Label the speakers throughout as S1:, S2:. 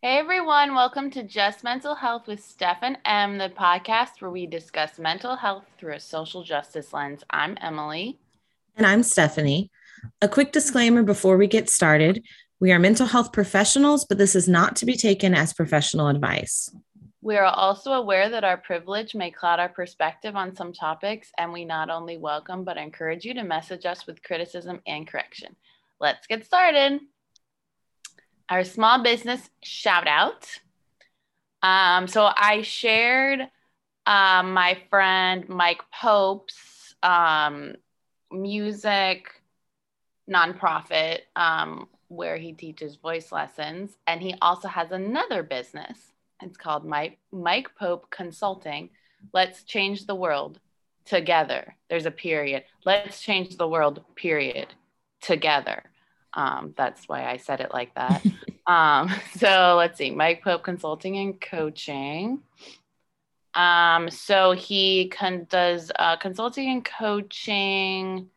S1: Hey everyone, welcome to Just Mental Health with Steph and Em, the podcast where we discuss mental health through a social justice lens. I'm Emily.
S2: And I'm Stephanie. A quick disclaimer before we get started. We are mental health professionals, but this is not to be taken as professional advice.
S1: We are also aware that our privilege may cloud our perspective on some topics, and we not only welcome but encourage you to message us with criticism and correction. Let's get started. Our small business shout out. So I shared my friend Mike Pope's music nonprofit where he teaches voice lessons. And he also has another business. It's called Mike Pope Consulting. Let's change the world together. There's a period. Let's change the world, period, together. That's why I said it like that. So let's see, Mike Pope Consulting and Coaching. So he does consulting and coaching.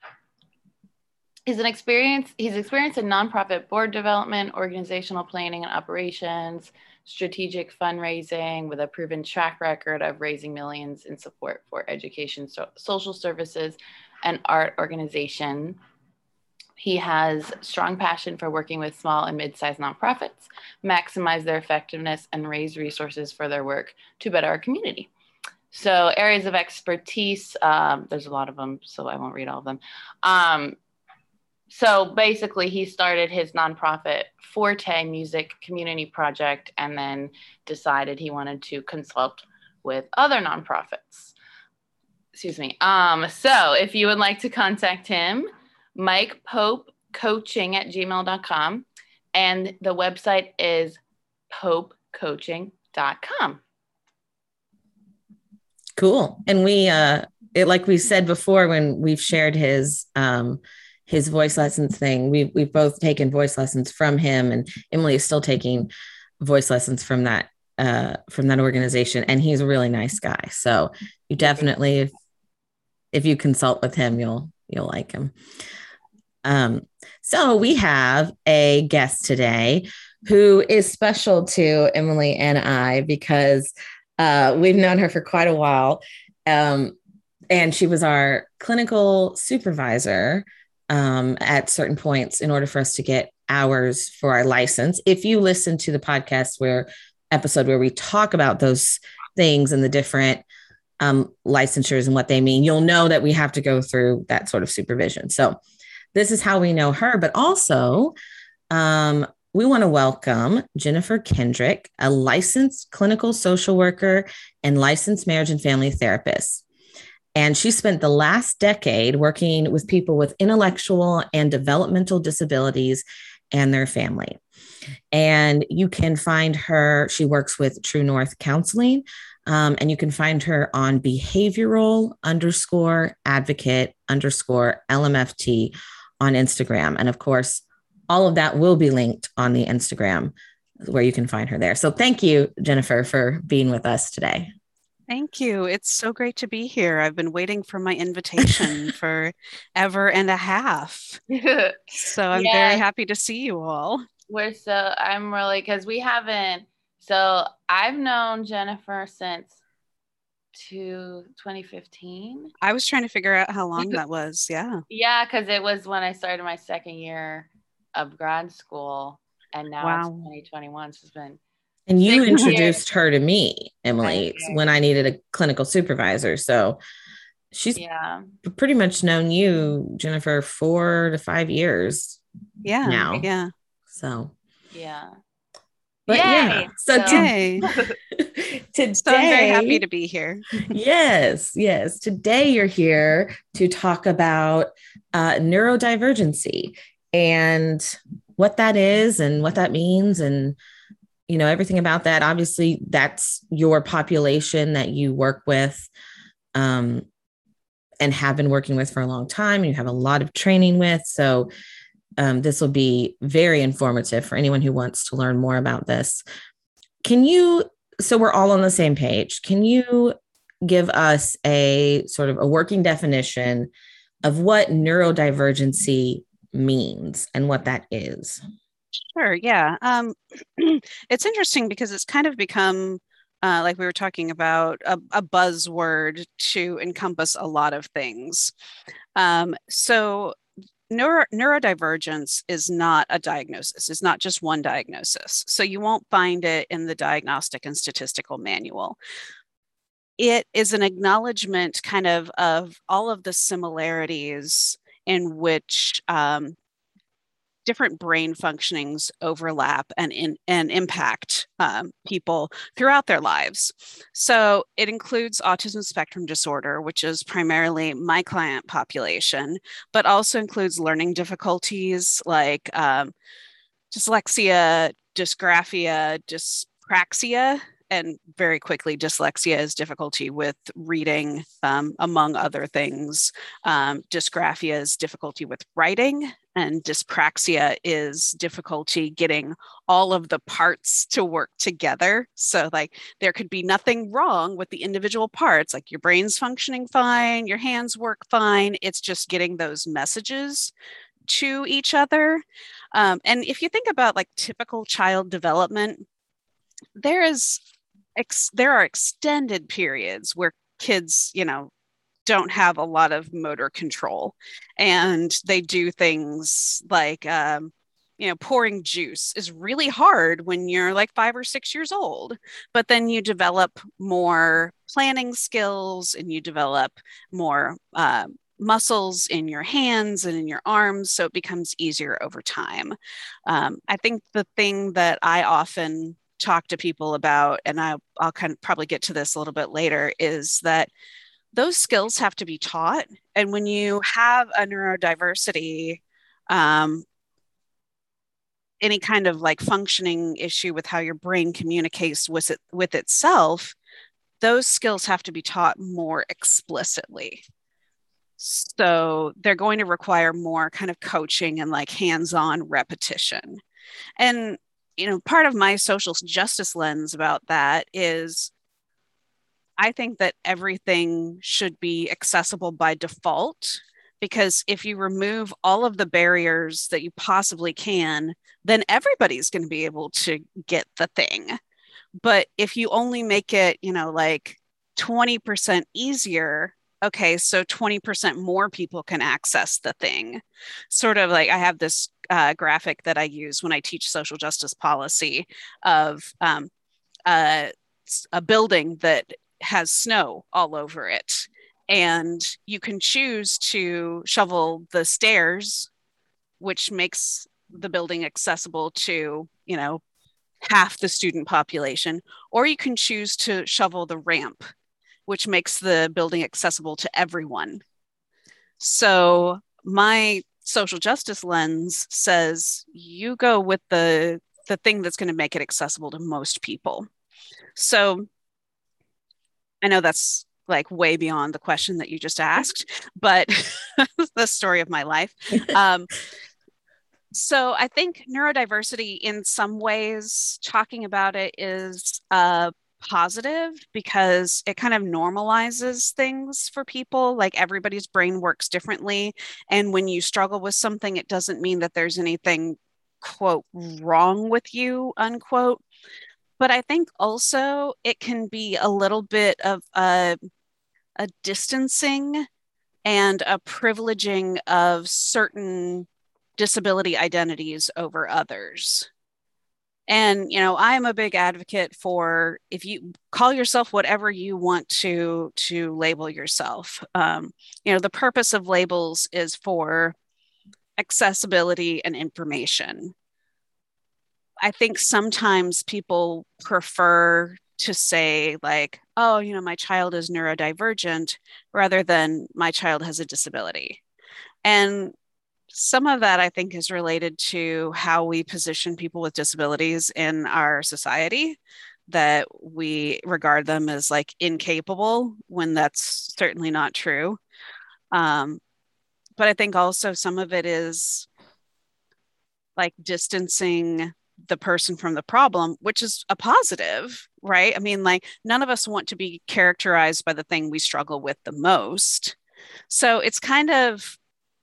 S1: He's experienced in nonprofit board development, organizational planning and operations, strategic fundraising with a proven track record of raising millions in support for education, social services, and art organization. He has strong passion for working with small and mid-sized nonprofits, maximize their effectiveness, and raise resources for their work to better our community. So areas of expertise, there's a lot of them, so I won't read all of them. So basically, he started his nonprofit Forte Music Community Project and then decided he wanted to consult with other nonprofits. Excuse me. So if you would like to contact him, Mike Pope Coaching at gmail.com. And the website is popecoaching.com.
S2: Cool. And like we said before, when we've shared his voice lessons thing, we've both taken voice lessons from him, and Emily is still taking voice lessons from that organization. And he's a really nice guy. So you definitely, if you consult with him, you'll like him. So we have a guest today who is special to Emily and I because we've known her for quite a while. And she was our clinical supervisor at certain points in order for us to get hours for our license. If you listen to the podcast episode where we talk about those things and the different licensures and what they mean, you'll know that we have to go through that sort of supervision. So this is how we know her, but also we want to welcome Jennifer Kendrick, a licensed clinical social worker and licensed marriage and family therapist. And she spent the last decade working with people with intellectual and developmental disabilities and their family. And you can find her, she works with True North Counseling, and you can find her on behavioral_advocate_LMFT on Instagram. And of course, all of that will be linked on the Instagram where you can find her there. So thank you, Jennifer, for being with us today.
S3: Thank you. It's so great to be here. I've been waiting for my invitation for ever and a half. So I'm very happy to see you all.
S1: I'm really, because I've known Jennifer since 2015.
S3: I was trying to figure out how long that was. Yeah.
S1: Yeah, because it was when I started my second year of grad school, and now it's 2021. So it's been.
S2: And you introduced her to me, Emily, when I needed a clinical supervisor. So she's pretty much known you, Jennifer, 4 to 5 years.
S3: Yeah.
S2: Now.
S3: Yeah.
S2: So.
S1: Yeah.
S2: But
S3: Yay.
S2: So today,
S3: so I'm very happy to be here.
S2: Yes. Today you're here to talk about neurodivergency and what that is and what that means and everything about that. Obviously, that's your population that you work with and have been working with for a long time. You have a lot of training with. So this will be very informative for anyone who wants to learn more about this. So we're all on the same page. Can you give us a sort of a working definition of what neurodivergency means and what that is?
S3: Sure, yeah. It's interesting because it's kind of become, like we were talking about, a buzzword to encompass a lot of things. So neurodivergence is not a diagnosis. It's not just one diagnosis. So you won't find it in the Diagnostic and Statistical Manual. It is an acknowledgement kind of all of the similarities in which different brain functionings overlap and impact people throughout their lives. So it includes autism spectrum disorder, which is primarily my client population, but also includes learning difficulties like dyslexia, dysgraphia, dyspraxia, and very quickly, dyslexia is difficulty with reading, among other things. Dysgraphia is difficulty with writing, and dyspraxia is difficulty getting all of the parts to work together. So, like, there could be nothing wrong with the individual parts, like your brain's functioning fine, your hands work fine. It's just getting those messages to each other. And if you think about like typical child development, there is there are extended periods where kids, don't have a lot of motor control, and they do things like pouring juice is really hard when you're like 5 or 6 years old, but then you develop more planning skills and you develop more muscles in your hands and in your arms, so it becomes easier over time. I think the thing that I often talk to people about, and I'll kind of probably get to this a little bit later, is that those skills have to be taught. And when you have a neurodiversity, any kind of like functioning issue with how your brain communicates with itself, those skills have to be taught more explicitly. So they're going to require more kind of coaching and like hands-on repetition. And part of my social justice lens about that is I think that everything should be accessible by default, because if you remove all of the barriers that you possibly can, then everybody's going to be able to get the thing. But if you only make it, like 20% easier, okay, so 20% more people can access the thing. Sort of like I have this graphic that I use when I teach social justice policy of a building that has snow all over it. And you can choose to shovel the stairs, which makes the building accessible to, half the student population, or you can choose to shovel the ramp, which makes the building accessible to everyone. So my social justice lens says you go with the thing that's going to make it accessible to most people. So I know that's like way beyond the question that you just asked, but the story of my life. So I think neurodiversity, in some ways, talking about it is positive because it kind of normalizes things for people. Like everybody's brain works differently. And when you struggle with something, it doesn't mean that there's anything, quote, wrong with you, unquote. But I think also it can be a little bit of a distancing and a privileging of certain disability identities over others. And, I'm a big advocate for, if you call yourself whatever you want to label yourself. The purpose of labels is for accessibility and information. I think sometimes people prefer to say like, oh, my child is neurodivergent, rather than my child has a disability. And some of that I think is related to how we position people with disabilities in our society, that we regard them as like incapable when that's certainly not true. But I think also some of it is like distancing the person from the problem, which is a positive, right? I mean, like none of us want to be characterized by the thing we struggle with the most. So it's kind of,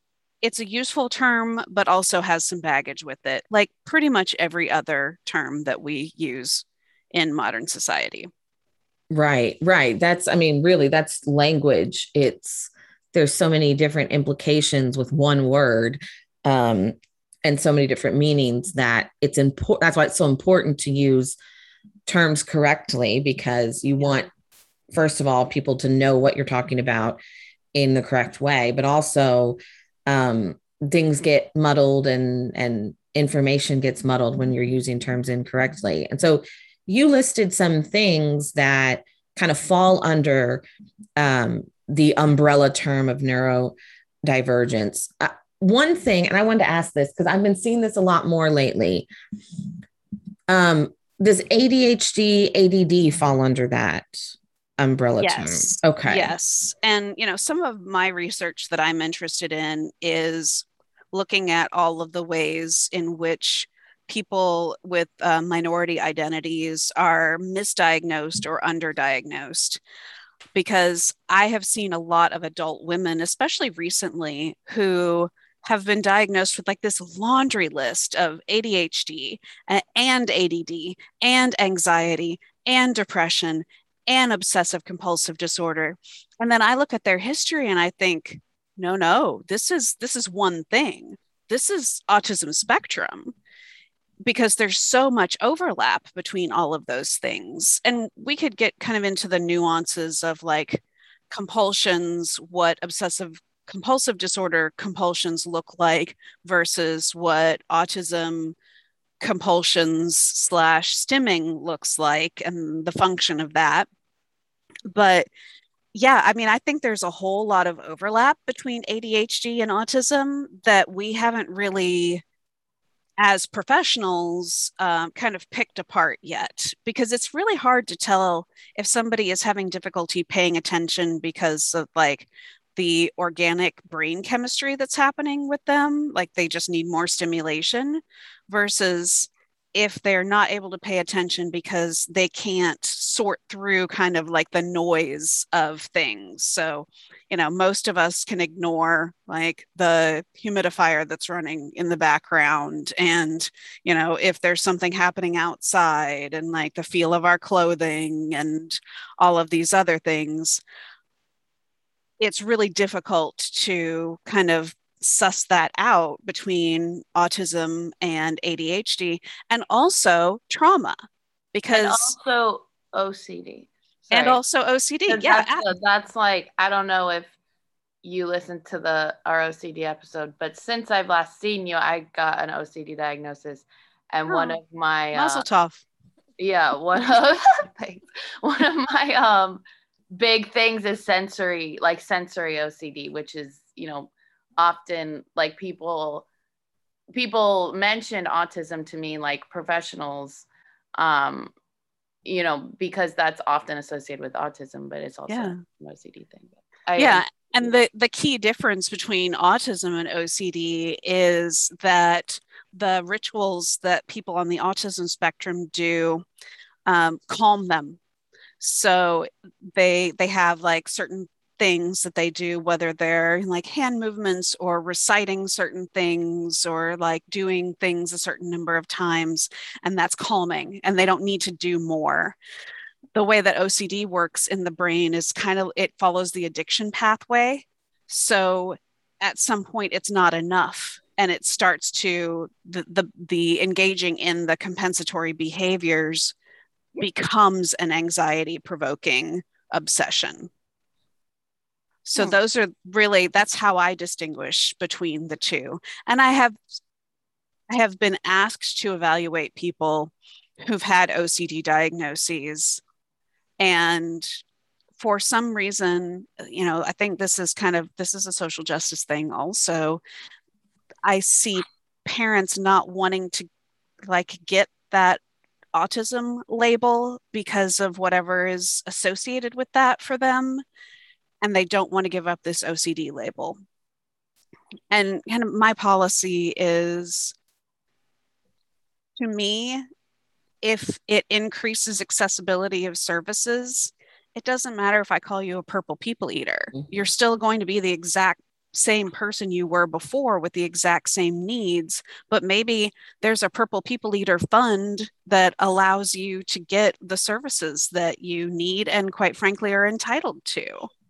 S3: it's a useful term, but also has some baggage with it, like pretty much every other term that we use in modern society.
S2: Right, right. That's, I mean, really, that's language. There's so many different implications with one word, um, and so many different meanings that it's important. That's why it's so important to use terms correctly, because you want, first of all, people to know what you're talking about in the correct way, but also um, things get muddled and information gets muddled when you're using terms incorrectly. And so you listed some things that kind of fall under the umbrella term of neurodivergence. One thing, and I wanted to ask this because I've been seeing this a lot more lately. Does ADHD, ADD fall under that umbrella term? Okay.
S3: Yes. And, some of my research that I'm interested in is looking at all of the ways in which people with minority identities are misdiagnosed or underdiagnosed. Because I have seen a lot of adult women, especially recently, who have been diagnosed with like this laundry list of ADHD and ADD and anxiety and depression and obsessive compulsive disorder. And then I look at their history and I think, no, this is one thing. This is autism spectrum, because there's so much overlap between all of those things. And we could get kind of into the nuances of like compulsions, what obsessive compulsive disorder compulsions look like versus what autism compulsions slash stimming looks like and the function of that. But yeah, I mean, I think there's a whole lot of overlap between ADHD and autism that we haven't really, as professionals, kind of picked apart yet, because it's really hard to tell if somebody is having difficulty paying attention because of like the organic brain chemistry that's happening with them, like they just need more stimulation, versus if they're not able to pay attention because they can't sort through kind of like the noise of things. So, most of us can ignore like the humidifier that's running in the background. And, if there's something happening outside and like the feel of our clothing and all of these other things, it's really difficult to kind of suss that out between autism and ADHD, and also trauma, because
S1: and also OCD.
S3: Sorry. And also OCD. Yeah.
S1: That's like, I don't know if you listened to our OCD episode, but since I've last seen you, I got an OCD diagnosis, and one of my
S3: Mazel tov.
S1: Yeah, one of my big things is sensory OCD, which is, often like people mention autism to me, like professionals, because that's often associated with autism, but it's also an OCD thing.
S3: And the key difference between autism and OCD is that the rituals that people on the autism spectrum do calm them. So they have like certain things that they do, whether they're like hand movements or reciting certain things or like doing things a certain number of times, and that's calming, and they don't need to do more. The way that OCD works in the brain is it follows the addiction pathway. So at some point it's not enough, and it starts to the engaging in the compensatory behaviors becomes an anxiety provoking obsession. So those are really, that's how I distinguish between the two. And I have been asked to evaluate people who've had OCD diagnoses, and for some reason, I think this is a social justice thing also. I see parents not wanting to like get that autism label because of whatever is associated with that for them, and they don't want to give up this OCD label. And kind of my policy is, to me, if it increases accessibility of services, it doesn't matter if I call you a purple people eater. Mm-hmm. You're still going to be the exact same person you were before with the exact same needs, but maybe there's a Purple People Eater fund that allows you to get the services that you need and quite frankly are entitled to.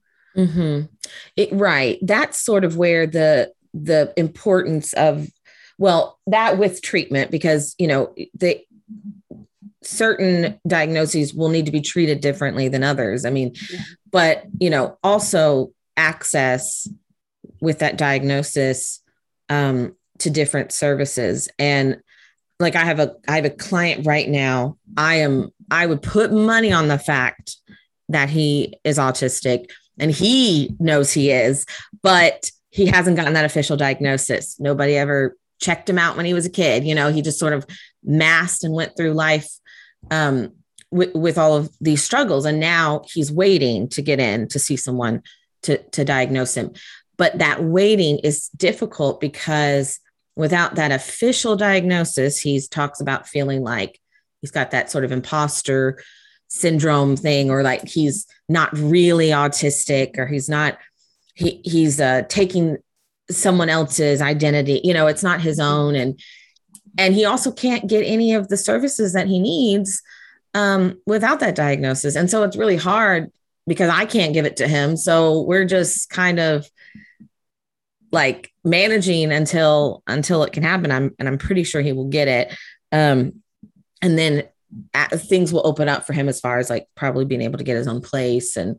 S2: Right. That's sort of where the importance of, well, that with treatment, because, you know, the certain diagnoses will need to be treated differently than others. I mean, but, you know, also access with that diagnosis to different services. And like I have a client right now. I would put money on the fact that he is autistic, and he knows he is, but he hasn't gotten that official diagnosis. Nobody ever checked him out when he was a kid. You know, he just sort of masked and went through life with all of these struggles. And now he's waiting to get in to see someone to diagnose him. But that waiting is difficult because without that official diagnosis, he talks about feeling like he's got that sort of imposter syndrome thing, or like he's not really autistic, or he's taking someone else's identity. You know, it's not his own. And he also can't get any of the services that he needs without that diagnosis. And so it's really hard because I can't give it to him. So we're just kind of like managing until it can happen. I'm pretty sure he will get it. And then things will open up for him as far as like probably being able to get his own place and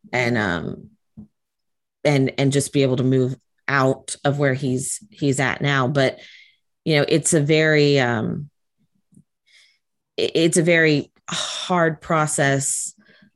S2: just be able to move out of where he's at now. But, you know, it's a very hard process,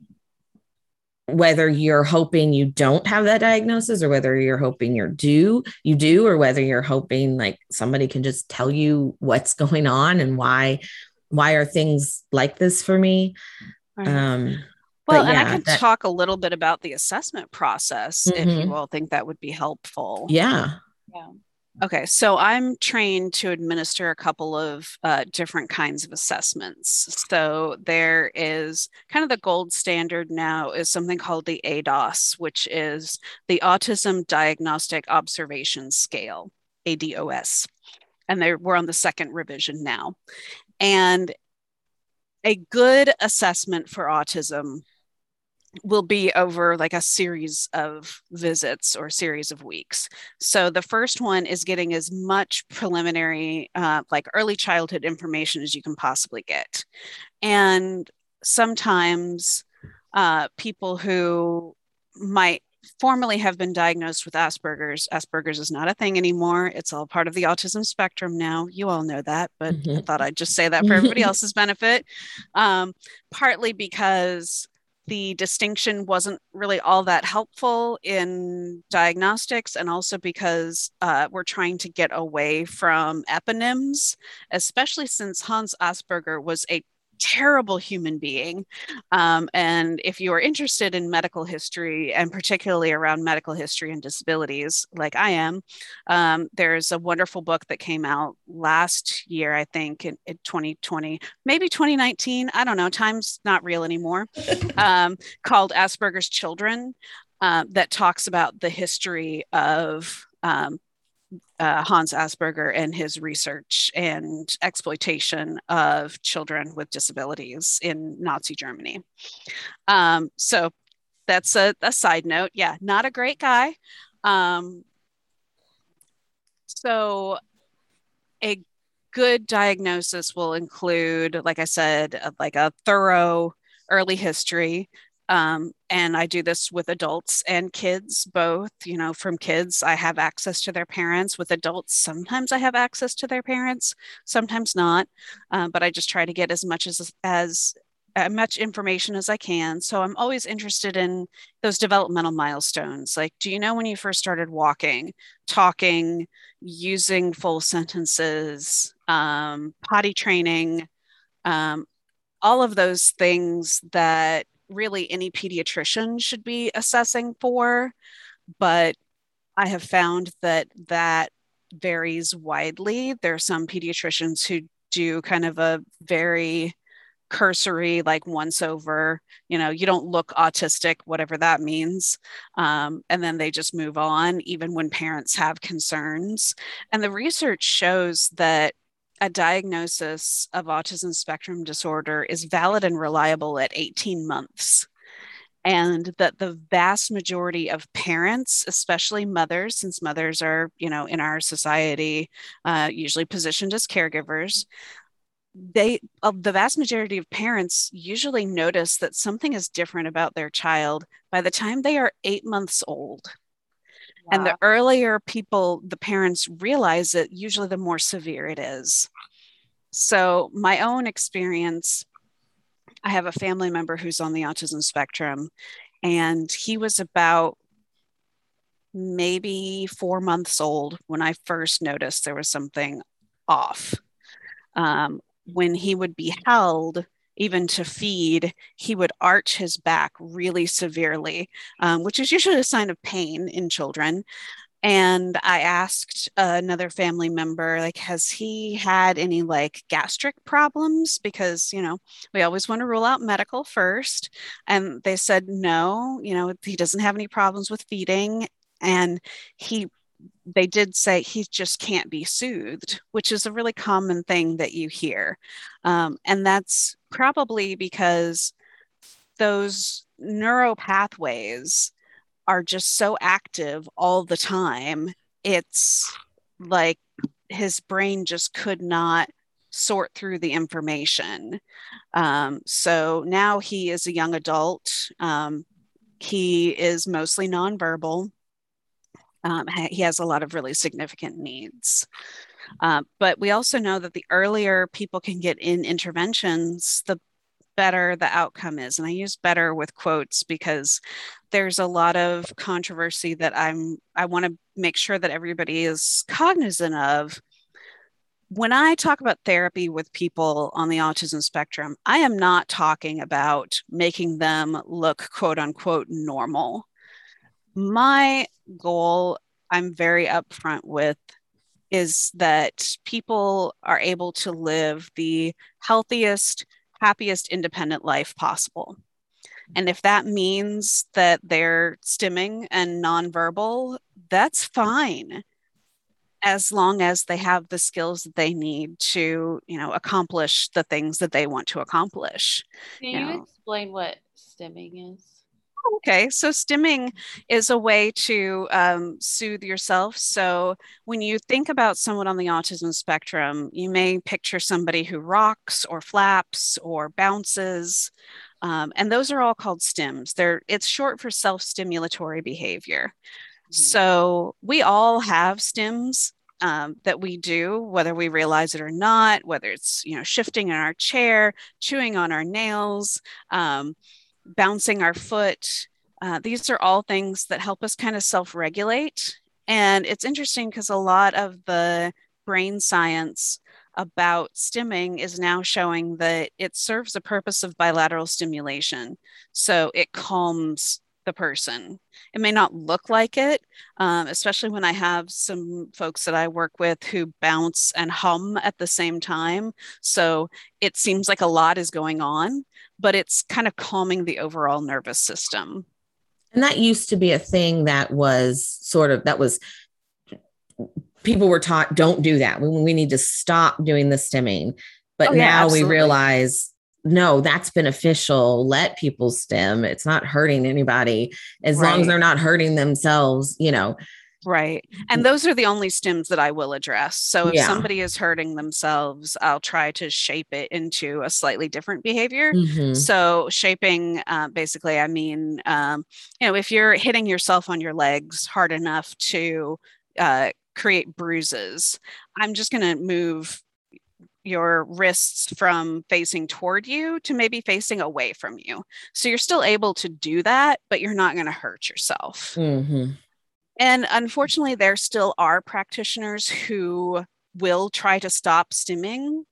S2: whether you're hoping you don't have that diagnosis, or whether you're hoping you do, or whether you're hoping like somebody can just tell you what's going on and why are things like this for me.
S3: Right. Well, and I could talk a little bit about the assessment process if you all think that would be helpful.
S2: Yeah.
S3: Okay, so I'm trained to administer a couple of different kinds of assessments. So there is kind of the gold standard now is something called the ADOS, which is the Autism Diagnostic Observation Scale, ADOS. And we're on the second revision now. And a good assessment for autism will be over like a series of visits or series of weeks. So the first one is getting as much preliminary, like early childhood information as you can possibly get. And sometimes people who might formerly have been diagnosed with Asperger's is not a thing anymore. It's all part of the autism spectrum now. You all know that, but I thought I'd just say that for everybody else's benefit. Partly because the distinction wasn't really all that helpful in diagnostics, and also because we're trying to get away from eponyms, especially since Hans Asperger was a terrible human being. And if you are interested in medical history, and particularly around medical history and disabilities, like I am, there's a wonderful book that came out last year, I think in 2020, maybe 2019. I don't know. Time's not real anymore. Called Asperger's Children, that talks about the history of Hans Asperger and his research and exploitation of children with disabilities in Nazi Germany. So that's a side note. Yeah, not a great guy. So a good diagnosis will include, like I said, like a thorough early history. And I do this with adults and kids, both. You know, from kids, I have access to their parents. With adults, sometimes I have access to their parents, sometimes not. But I just try to get as much information as I can. So I'm always interested in those developmental milestones. Like, do you know when you first started walking, talking, using full sentences, potty training, all of those things that really any pediatrician should be assessing for. But I have found that varies widely. There are some pediatricians who do kind of a very cursory, like once over, you don't look autistic, whatever that means. And then they just move on, even when parents have concerns. And the research shows that a diagnosis of autism spectrum disorder is valid and reliable at 18 months. And that the vast majority of parents, especially mothers, since mothers are, in our society, usually positioned as caregivers, the vast majority of parents usually notice that something is different about their child by the time they are 8 months old. Wow. And the earlier the parents realize it, usually the more severe it is. So my own experience, I have a family member who's on the autism spectrum, and he was about maybe 4 months old when I first noticed there was something off. When he would be held, even to feed, he would arch his back really severely, which is usually a sign of pain in children. And I asked another family member, like, has he had any like gastric problems? Because, we always want to rule out medical first. And they said, no, he doesn't have any problems with feeding. And they did say he just can't be soothed, which is a really common thing that you hear. And that's probably because those neural pathways are just so active all the time. It's like his brain just could not sort through the information. So now he is a young adult. He is mostly nonverbal. He has a lot of really significant needs. But we also know that the earlier people can get in interventions, the better the outcome is. And I use better with quotes because there's a lot of controversy that I want to make sure that everybody is cognizant of. When I talk about therapy with people on the autism spectrum, I am not talking about making them look quote unquote normal. My goal, I'm very upfront with, is that people are able to live the healthiest, happiest, independent life possible. And if that means that they're stimming and nonverbal, that's fine, as long as they have the skills that they need to, accomplish the things that they want to accomplish.
S1: Can you explain what stimming is?
S3: Okay, so stimming is a way to soothe yourself. So when you think about someone on the autism spectrum, you may picture somebody who rocks or flaps or bounces, and those are all called stims. It's short for self-stimulatory behavior. Mm-hmm. So we all have stims that we do, whether we realize it or not, whether it's shifting in our chair, chewing on our nails, bouncing our foot. These are all things that help us kind of self-regulate. And it's interesting because a lot of the brain science about stimming is now showing that it serves the purpose of bilateral stimulation. So it calms the person. It may not look like it, especially when I have some folks that I work with who bounce and hum at the same time. So it seems like a lot is going on, but it's kind of calming the overall nervous system.
S2: And that used to be a thing that was people were taught, don't do that. We need to stop doing the stimming. But now we realize, no, that's beneficial. Let people stim. It's not hurting anybody as long as they're not hurting themselves,
S3: Right. And those are the only stims that I will address. So if somebody is hurting themselves, I'll try to shape it into a slightly different behavior. Mm-hmm. So shaping, basically, I mean, if you're hitting yourself on your legs hard enough to create bruises, I'm just going to move your wrists from facing toward you to maybe facing away from you. So you're still able to do that, but you're not going to hurt yourself. Mm-hmm. And unfortunately, there still are practitioners who will try to stop stimming.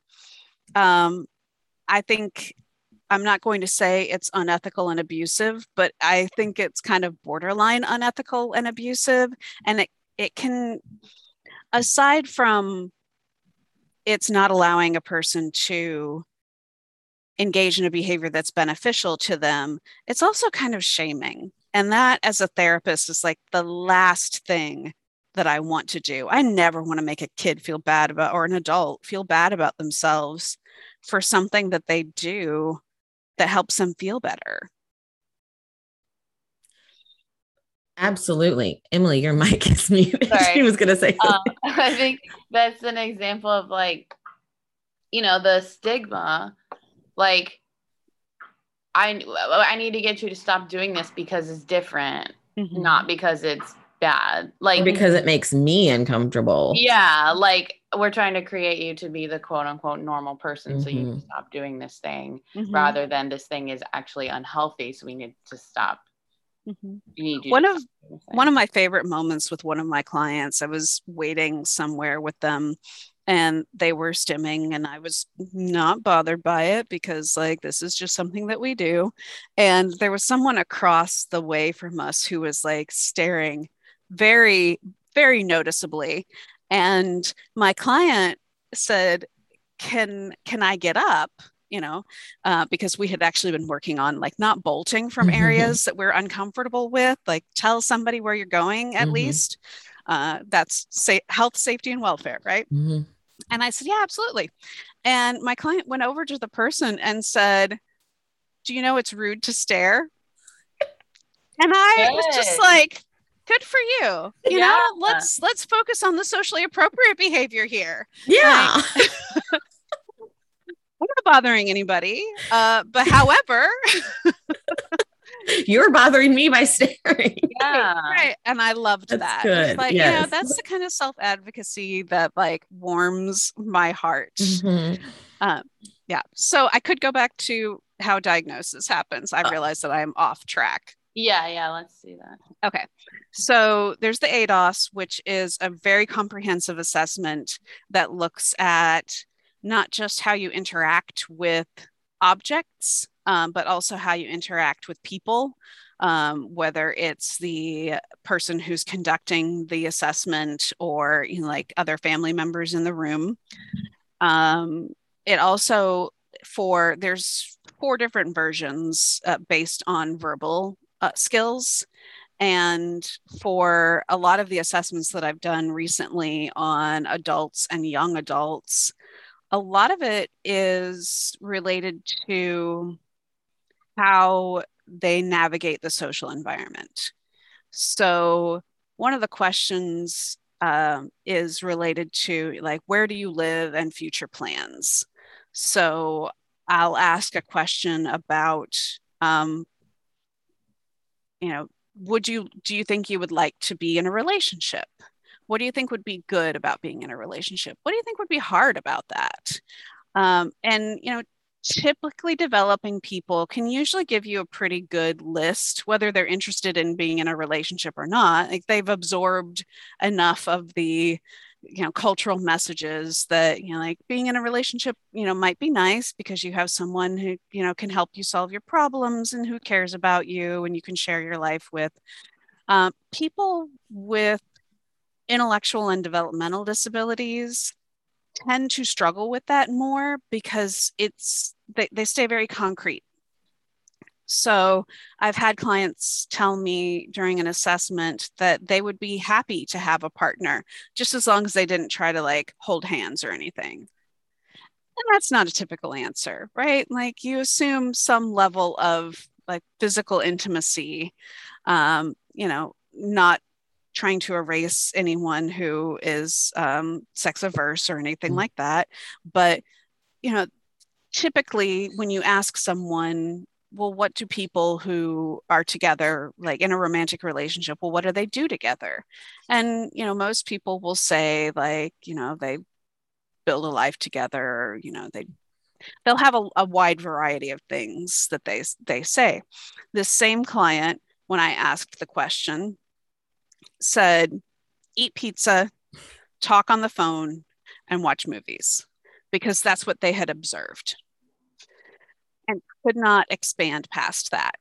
S3: I think, I'm not going to say it's unethical and abusive, but I think it's kind of borderline unethical and abusive. And it can, aside from it's not allowing a person to engage in a behavior that's beneficial to them, it's also kind of shaming. And that, as a therapist, is like the last thing that I want to do. I never want to make a kid feel bad about, or an adult feel bad about themselves for something that they do that helps them feel better.
S2: Absolutely. Emily, your mic is muted.
S1: Sorry.
S2: She was going to say something.
S1: I think that's an example of like, the stigma, like, I need to get you to stop doing this because it's different, not because it's bad. Like,
S2: because it makes me uncomfortable.
S1: Yeah. Like, we're trying to create you to be the quote unquote normal person. So you stop doing this thing rather than this thing is actually unhealthy. So we need to stop.
S3: One of my favorite moments with one of my clients, I was waiting somewhere with them and they were stimming and I was not bothered by it because like this is just something that we do. And there was someone across the way from us who was like staring very, very noticeably. And my client said, can I get up? Because we had actually been working on like not bolting from areas that we're uncomfortable with, like tell somebody where you're going at least. That's health, safety, and welfare, right? And I said, yeah, absolutely. And my client went over to the person and said, do you know it's rude to stare? And I was just like, good for you. You know, let's focus on the socially appropriate behavior here.
S2: Yeah.
S3: Like, I'm not bothering anybody. But however,
S2: you're bothering me by staring.
S1: Yeah.
S3: Right. And I loved that.
S2: Good.
S3: But
S2: yes.
S3: That's the kind of self-advocacy that like warms my heart. Yeah. So I could go back to how diagnosis happens. I realize that I am off track.
S1: Yeah, let's see that.
S3: Okay. So there's the ADOS, which is a very comprehensive assessment that looks at not just how you interact with objects, but also how you interact with people, whether it's the person who's conducting the assessment or like other family members in the room. It also there's 4 different versions based on verbal skills. And for a lot of the assessments that I've done recently on adults and young adults, a lot of it is related to how they navigate the social environment. So one of the questions is related to like, where do you live and future plans? So I'll ask a question about, do you think you would like to be in a relationship? What do you think would be good about being in a relationship? What do you think would be hard about that? And typically developing people can usually give you a pretty good list, whether they're interested in being in a relationship or not. Like they've absorbed enough of the cultural messages that like being in a relationship might be nice because you have someone who can help you solve your problems and who cares about you and you can share your life with. People with intellectual and developmental disabilities tend to struggle with that more because they stay very concrete. So I've had clients tell me during an assessment that they would be happy to have a partner just as long as they didn't try to like hold hands or anything. And that's not a typical answer, right? Like you assume some level of like physical intimacy, not trying to erase anyone who is sex averse or anything like that. But, typically when you ask someone, well, what do people who are together, like in a romantic relationship, well, what do they do together? And, most people will say like, they build a life together, they'll have a wide variety of things that they say. This same client, when I asked the question, said, eat pizza, talk on the phone, and watch movies, because that's what they had observed and could not expand past that.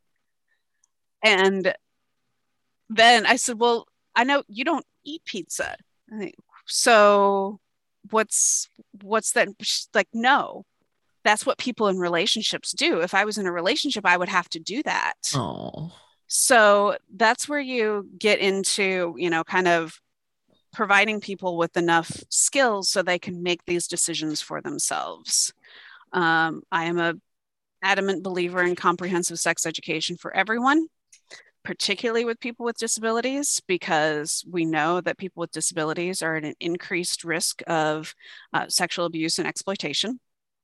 S3: And then I said, well, I know you don't eat pizza. So what's that? She's like, no. that's what people in relationships do. If I was in a relationship, I would have to do that.
S2: Oh.
S3: So that's where you get into, kind of providing people with enough skills so they can make these decisions for themselves. I am a adamant believer in comprehensive sex education for everyone, particularly with people with disabilities, because we know that people with disabilities are at an increased risk of sexual abuse and exploitation.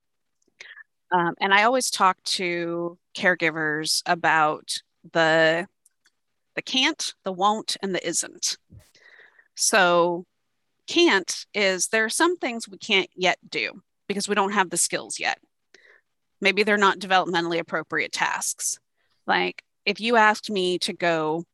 S3: And I always talk to caregivers about the can't, the won't, and the isn't. So can't is there are some things we can't yet do because we don't have the skills yet. Maybe they're not developmentally appropriate tasks. Like if you asked me to go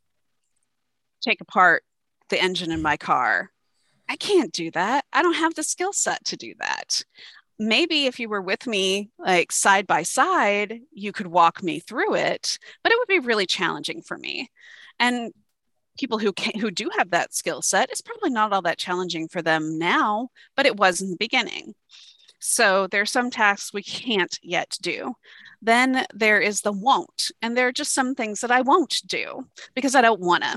S3: take apart the engine in my car, I can't do that. I don't have the skill set to do that. Maybe if you were with me like side by side, you could walk me through it, but it would be really challenging for me. And people who do have that skill set, it's probably not all that challenging for them now, but it was in the beginning. So there's some tasks we can't yet do. Then there is the won't, and there are just some things that I won't do because I don't want to.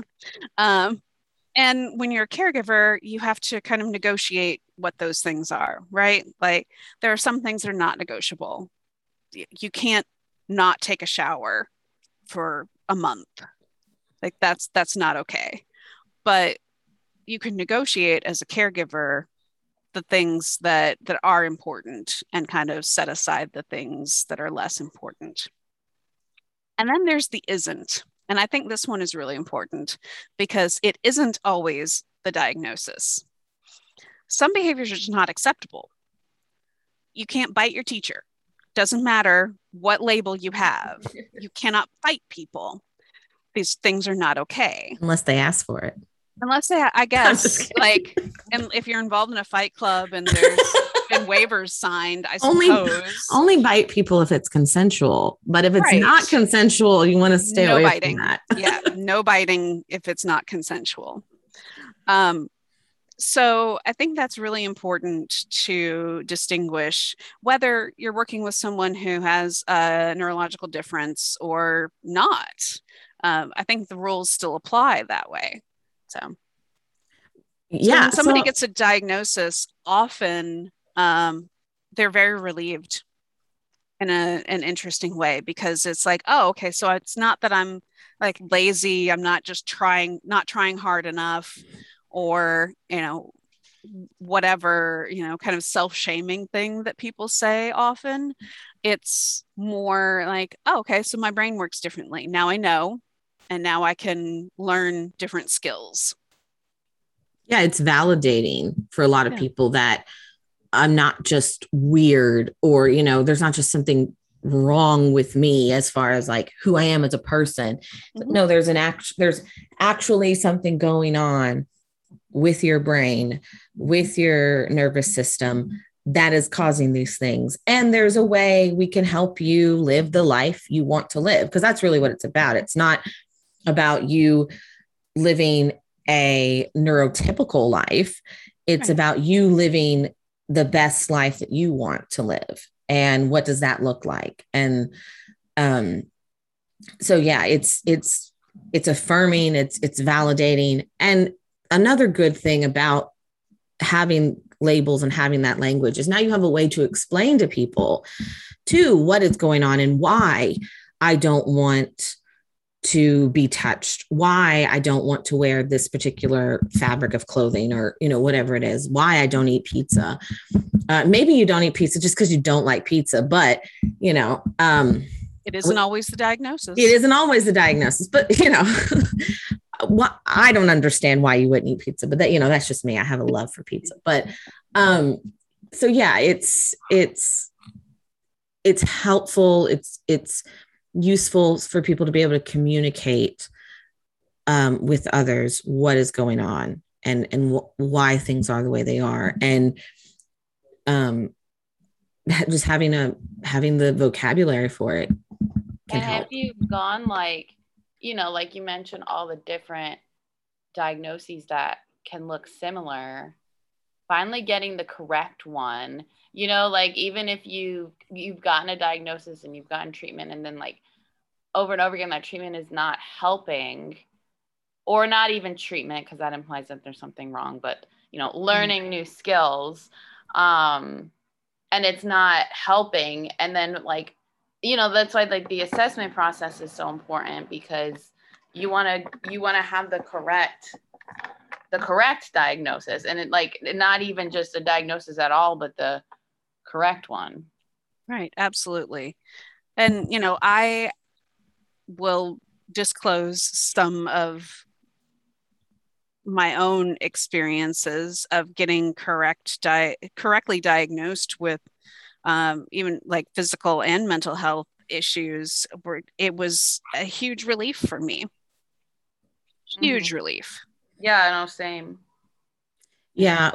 S3: And when you're a caregiver, you have to kind of negotiate what those things are, right? Like there are some things that are not negotiable. You can't not take a shower for a month. Like that's not okay. But you can negotiate as a caregiver the things that are important and kind of set aside the things that are less important. And then there's the isn't. And I think this one is really important because it isn't always the diagnosis. Some behaviors are just not acceptable. You can't bite your teacher. Doesn't matter what label you have. You cannot fight people. These things are not okay.
S2: Unless they ask for it.
S3: Unless they, I guess, like, and if you're involved in a fight club and there's been waivers signed, I suppose.
S2: Only bite people if it's consensual. But if it's not consensual, you want to stay away
S3: biting.
S2: From that.
S3: Yeah, no biting if it's not consensual. So I think that's really important to distinguish whether you're working with someone who has a neurological difference or not. I think the rules still apply that way. So when somebody gets a diagnosis, often they're very relieved in an interesting way because it's like, oh, okay, so it's not that I'm like lazy, I'm not trying hard enough, or whatever kind of self-shaming thing that people say often. It's more like, oh, okay, so my brain works differently now. I know. And now I can learn different skills.
S2: Yeah, it's validating for a lot of people that I'm not just weird or, there's not just something wrong with me as far as like who I am as a person. Mm-hmm. No, there's actually something going on with your brain, with your nervous system that is causing these things. And there's a way we can help you live the life you want to live, because that's really what it's about. It's not about you living a neurotypical life. It's about you living the best life that you want to live. And what does that look like? And so, yeah, it's affirming, it's validating. And another good thing about having labels and having that language is now you have a way to explain to people too what is going on and why I don't want to be touched, why I don't want to wear this particular fabric of clothing or, whatever it is, why I don't eat pizza. Maybe you don't eat pizza just because you don't like pizza, but,
S3: it isn't always the diagnosis.
S2: It isn't always the diagnosis, but, I don't understand why you wouldn't eat pizza, but that, that's just me. I have a love for pizza, but, so yeah, it's helpful. It's useful for people to be able to communicate with others what is going on and why things are the way they are, and just having the vocabulary for it can help.
S1: Have you gone like you mentioned all the different diagnoses that can look similar, finally getting the correct one, you know, like even if you've gotten a diagnosis and you've gotten treatment, and then like over and over again that treatment is not helping, or not even treatment because that implies that there's something wrong, but you know, learning new skills, and it's not helping. And then like, you know, that's why like the assessment process is so important, because you want to have the correct diagnosis, and it like not even just a diagnosis at all, but the correct one.
S3: Right, absolutely. And you know, I will disclose some of my own experiences of getting correctly diagnosed with even like physical and mental health issues. It was a huge relief for me. Huge relief.
S1: Yeah, no, same.
S2: Yeah.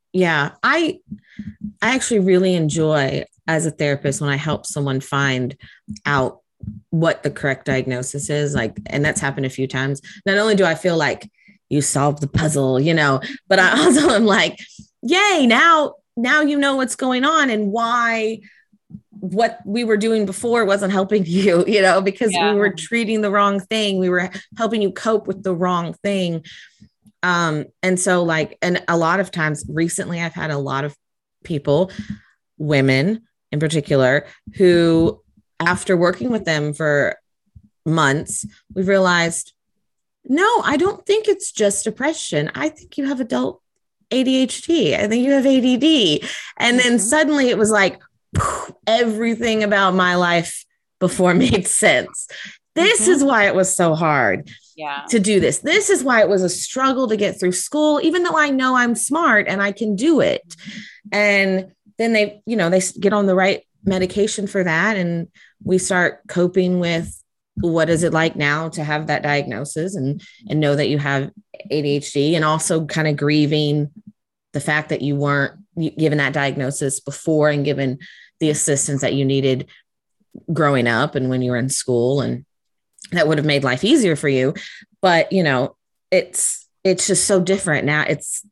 S2: I actually really enjoy as a therapist when I help someone find out what the correct diagnosis is. Like, and that's happened a few times. Not only do I feel like you solved the puzzle, you know, but I also am like, yay, now you know what's going on and why what we were doing before wasn't helping you, you know, because we were treating the wrong thing. We were helping you cope with the wrong thing. And so like, and a lot of times recently, I've had a lot of people, women in particular, who after working with them for months, we've realized, no, I don't think it's just depression. I think you have adult ADHD. I think you have ADD. And then suddenly it was like, everything about my life before made sense. This is why it was so hard to do this. This is why it was a struggle to get through school, even though I know I'm smart and I can do it. And then they get on the right medication for that. And we start coping with what is it like now to have that diagnosis and know that you have ADHD, and also kind of grieving the fact that you weren't given that diagnosis before and given the assistance that you needed growing up and when you were in school, and that would have made life easier for you. But, you know, it's just so different now.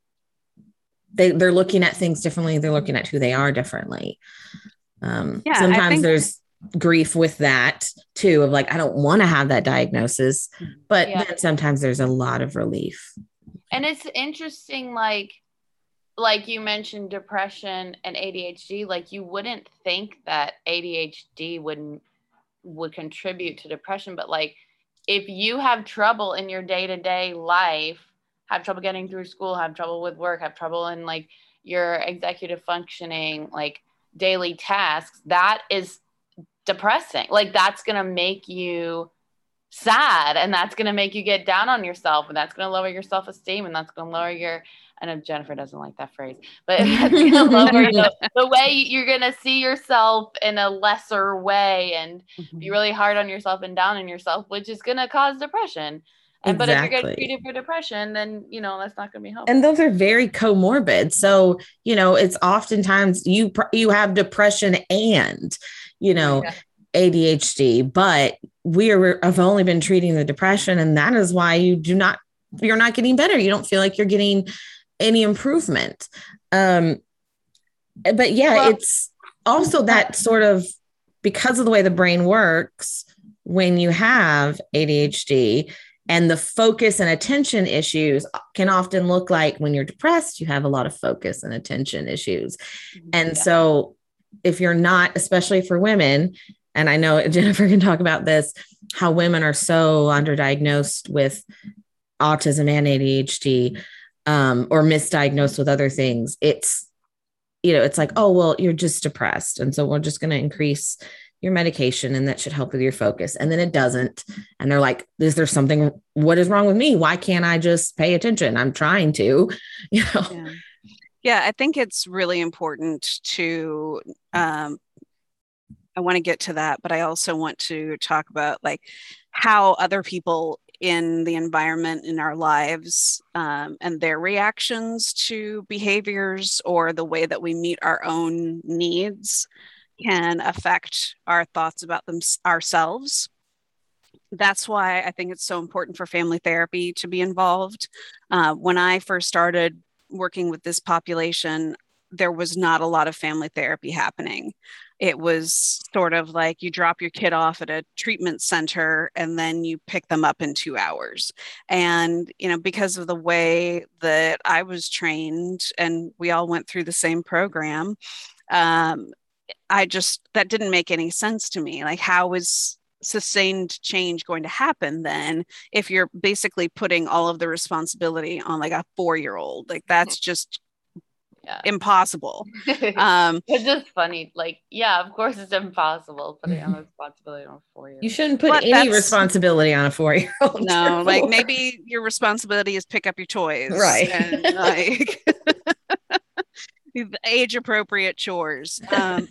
S2: They're looking at things differently. They're looking at who they are differently. Sometimes there's grief with that too, of like, I don't want to have that diagnosis, but then sometimes there's a lot of relief.
S1: And it's interesting, like you mentioned depression and ADHD, like you wouldn't think that ADHD would contribute to depression, but like if you have trouble in your day-to-day life, have trouble getting through school, have trouble with work, have trouble in like your executive functioning, like daily tasks, that is depressing. Like that's going to make you sad, and that's going to make you get down on yourself, and that's going to lower your self-esteem, and that's going to lower your, I know Jennifer doesn't like that phrase, but that's going to lower the way you're going to see yourself in a lesser way, and be really hard on yourself and down on yourself, which is going to cause depression. And But if you're getting treated for depression, then, you know, that's not going to be helpful.
S2: And those are very comorbid. So, you know, it's oftentimes you have depression and, you know, ADHD, but I've only been treating the depression. And that is why you're not getting better. You don't feel like you're getting any improvement. But it's also that sort of, because of the way the brain works, when you have ADHD, and the focus and attention issues can often look like when you're depressed, you have a lot of focus and attention issues. And so if you're not, especially for women, and I know Jennifer can talk about this, how women are so underdiagnosed with autism and ADHD, or misdiagnosed with other things. It's, you know, it's like, oh, well, you're just depressed, and so we're just going to increase your medication and that should help with your focus. And then it doesn't. And they're like, is there something, what is wrong with me? Why can't I just pay attention? I'm trying to, you know?
S3: Yeah, I think it's really important to, I want to get to that, but I also want to talk about like how other people in the environment in our lives, and their reactions to behaviors or the way that we meet our own needs can affect our thoughts about ourselves. That's why I think it's so important for family therapy to be involved. When I first started working with this population, there was not a lot of family therapy happening. It was sort of like you drop your kid off at a treatment center and then you pick them up in 2 hours. And, because of the way that I was trained and we all went through the same program, that didn't make any sense to me. Like, how is sustained change going to happen then if you're basically putting all of the responsibility on like a 4-year-old? Like, that's just impossible.
S1: It's just funny. Like, yeah, of course it's impossible putting on the responsibility on a 4-year-old.
S2: You shouldn't put any responsibility on a 4-year-old.
S3: No, like maybe your responsibility is pick up your toys.
S2: Right.
S3: And like age appropriate chores.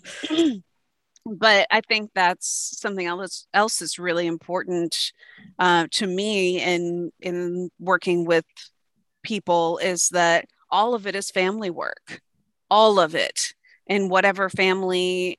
S3: But I think that's something else that's really important to me in working with people, is that all of it is family work, all of it, and whatever family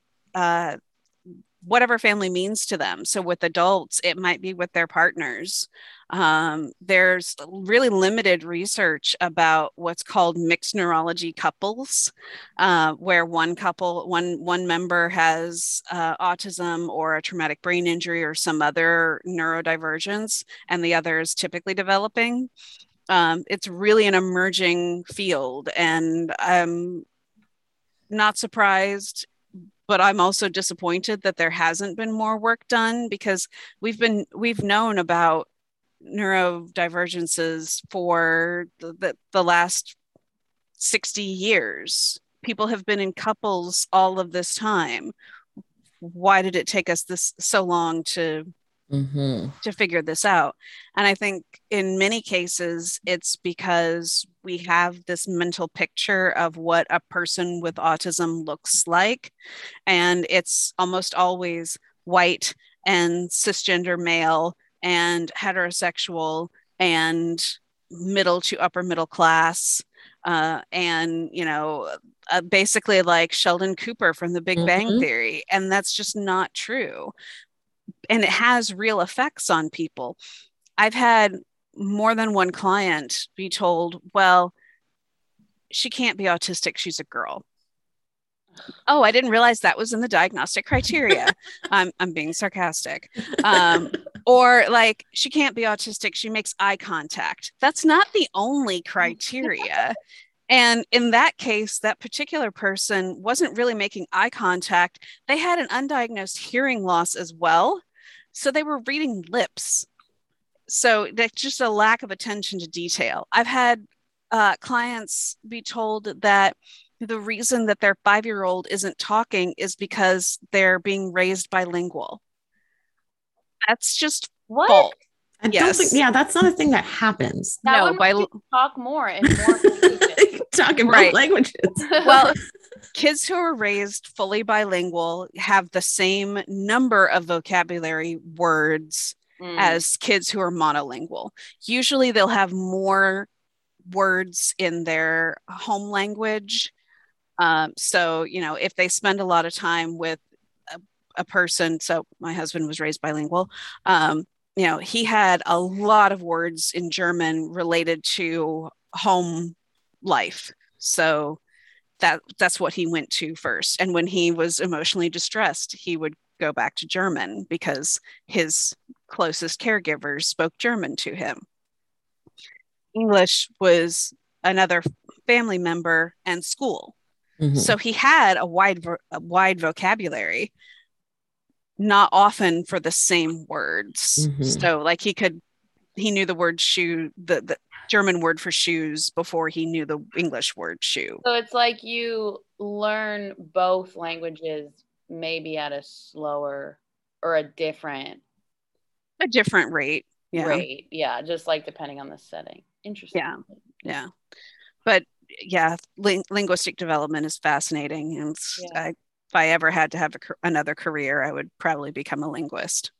S3: means to them. So with adults, it might be with their partners. There's really limited research about what's called mixed neurology couples, where one member has autism or a traumatic brain injury or some other neurodivergence, and the other is typically developing. It's really an emerging field, and I'm not surprised, but I'm also disappointed that there hasn't been more work done, because we've known about neurodivergences for the last 60 years. People have been in couples all of this time. Why did it take us so long to figure this out? And I think in many cases, it's because we have this mental picture of what a person with autism looks like. And it's almost always white and cisgender male and heterosexual and middle to upper middle class. And, basically like Sheldon Cooper from The Big Bang Theory. And that's just not true. And it has real effects on people. I've had more than one client be told, well, she can't be autistic, she's a girl. Oh, I didn't realize that was in the diagnostic criteria. I'm being sarcastic. Or like, she can't be autistic, she makes eye contact. That's not the only criteria. And in that case, that particular person wasn't really making eye contact. They had an undiagnosed hearing loss as well. So they were reading lips. So that's just a lack of attention to detail. I've had clients be told that the reason that their 5-year-old isn't talking is because they're being raised bilingual. That's just false.
S2: I don't think, that's not a thing that happens.
S1: No, talk more and more.
S2: Talking both languages.
S3: Well, kids who are raised fully bilingual have the same number of vocabulary words as kids who are monolingual. Usually they'll have more words in their home language. So, if they spend a lot of time with a person, so my husband was raised bilingual, he had a lot of words in German related to home life. So that's what he went to first. And when he was emotionally distressed, he would go back to German because his closest caregivers spoke German to him. English was another family member and school. So he had a wide vocabulary, not often for the same words. So like he knew the word shoe, the German word for shoes before he knew the English word shoe.
S1: So it's like you learn both languages maybe at a slower or a different
S3: rate.
S1: Yeah. Just like depending on the setting. Interesting.
S3: Yeah. But linguistic development is fascinating. And if I ever had to have another career, I would probably become a linguist.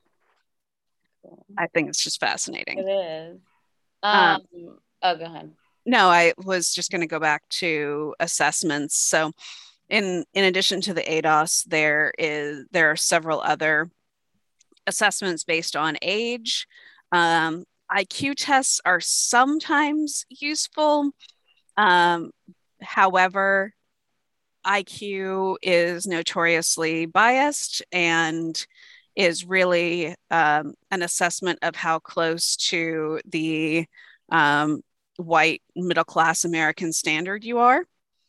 S3: Cool. I think it's just fascinating.
S1: It is. Go ahead.
S3: No, I was just going to go back to assessments. So in addition to the ADOS, there are several other assessments based on age. IQ tests are sometimes useful. However, IQ is notoriously biased and is really an assessment of how close to the white middle class American standard you are.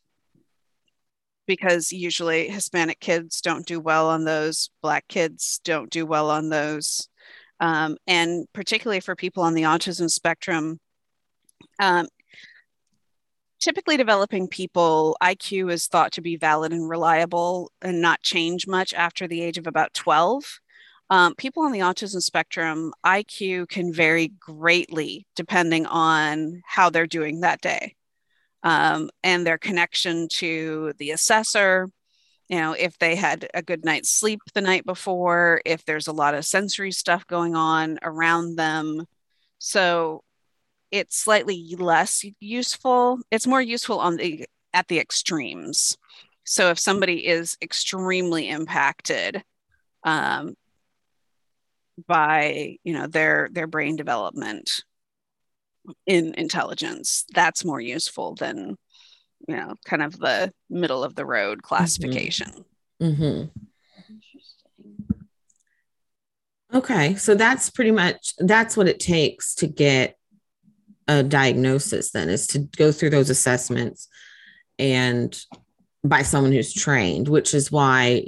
S3: Because usually Hispanic kids don't do well on those, Black kids don't do well on those. And particularly for people on the autism spectrum, um, typically developing people, IQ is thought to be valid and reliable and not change much after the age of about 12. People on the autism spectrum, IQ can vary greatly depending on how they're doing that day, and their connection to the assessor. If they had a good night's sleep the night before, if there's a lot of sensory stuff going on around them. So it's slightly less useful. It's more useful at the extremes. So if somebody is extremely impacted by their brain development in intelligence, that's more useful than kind of the middle of the road classification.
S2: Interesting. Okay, so that's what it takes to get a diagnosis, then, is to go through those assessments and by someone who's trained, which is why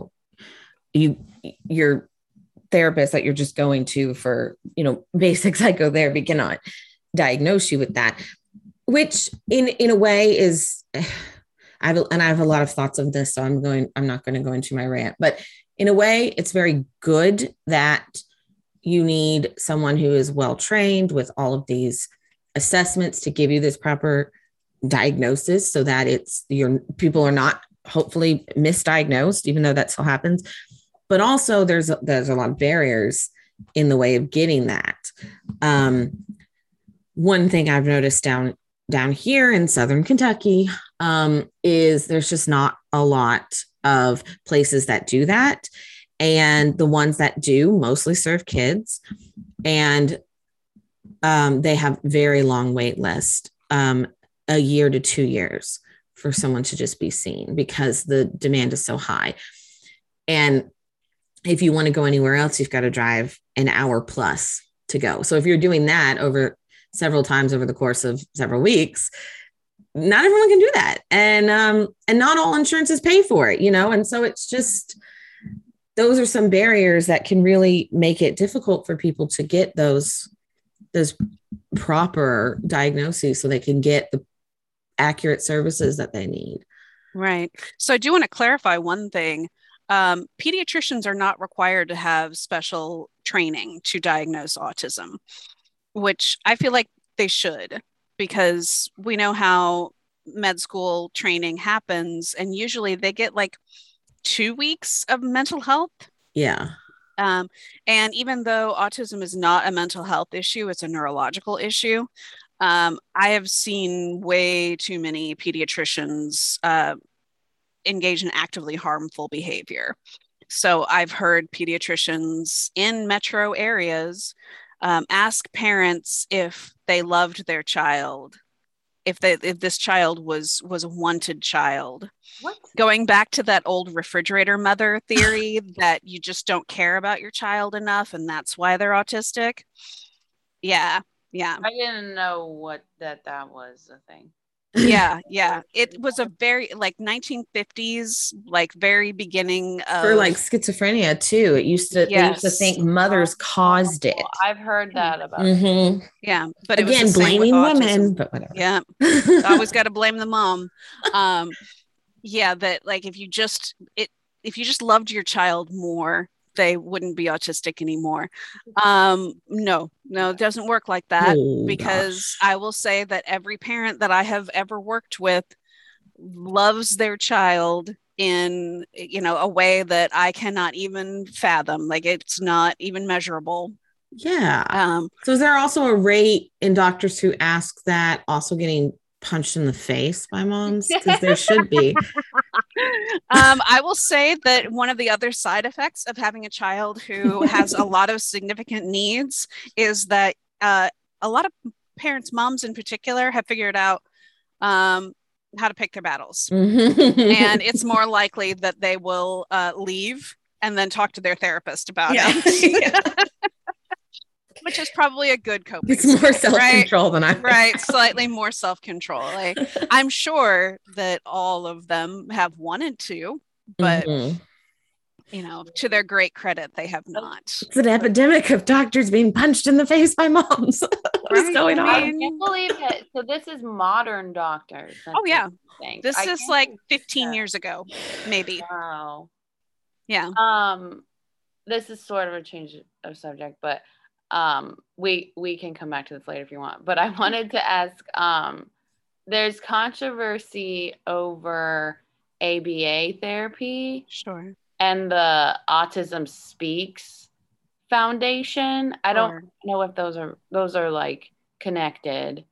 S2: your therapist that you're just going to for basic psychotherapy cannot diagnose you with that, which in a way is I have a lot of thoughts of this, so I'm not going to go into my rant, but in a way it's very good that you need someone who is well trained with all of these assessments to give you this proper diagnosis, so that your people are not hopefully misdiagnosed, even though that still happens. But also there's a lot of barriers in the way of getting that. One thing I've noticed down here in Southern Kentucky is there's just not a lot of places that do that. And the ones that do mostly serve kids, and they have very long wait list, a year to 2 years for someone to just be seen, because the demand is so high. And if you want to go anywhere else, you've got to drive an hour plus to go. So if you're doing that over several times over the course of several weeks, not everyone can do that. And not all insurances pay for it, And so it's just, those are some barriers that can really make it difficult for people to get those proper diagnoses so they can get the accurate services that they need.
S3: Right. So I do want to clarify one thing. Pediatricians are not required to have special training to diagnose autism, which I feel like they should, because we know how med school training happens, and usually they get like 2 weeks of mental health.
S2: Yeah.
S3: And even though autism is not a mental health issue, it's a neurological issue. I have seen way too many pediatricians engage in actively harmful behavior. So I've heard pediatricians in metro areas ask parents if they loved their child, if this child was a wanted child.
S1: What?
S3: Going back to that old refrigerator mother theory that you just don't care about your child enough, and that's why they're autistic. Yeah.
S1: I didn't know that was a thing.
S3: Yeah. It was a very 1950s, very beginning of,
S2: for schizophrenia too. They used to think mothers caused it.
S1: I've heard that about
S2: it.
S3: Yeah, but
S2: again, it was blaming women, but whatever.
S3: Yeah, always got to blame the mom. Yeah, that if you just loved your child more, they wouldn't be autistic anymore. No, it doesn't work like that. Because I will say that every parent that I have ever worked with loves their child in a way that I cannot even fathom. It's not even measurable.
S2: Yeah. So is there also a rate in doctors who ask that also getting punched in the face by moms? Because there should be.
S3: I will say that one of the other side effects of having a child who has a lot of significant needs is that a lot of parents, moms in particular, have figured out how to pick their battles.
S2: Mm-hmm.
S3: And it's more likely that they will leave and then talk to their therapist about it. Which is probably a good coping.
S2: It's more self-control than I think.
S3: Right, slightly more self-control. I'm sure that all of them have wanted to, but to their great credit, they have not.
S2: It's an epidemic of doctors being punched in the face by moms. What is going on?
S1: I can't believe it. So this is modern doctors.
S3: Oh yeah, this is like 15 years ago, maybe.
S1: Wow.
S3: Yeah.
S1: This is sort of a change of subject, but we can come back to this later if you want. But I wanted to ask, there's controversy over ABA therapy.
S3: Sure.
S1: And the Autism Speaks Foundation. I don't know if those are like connected.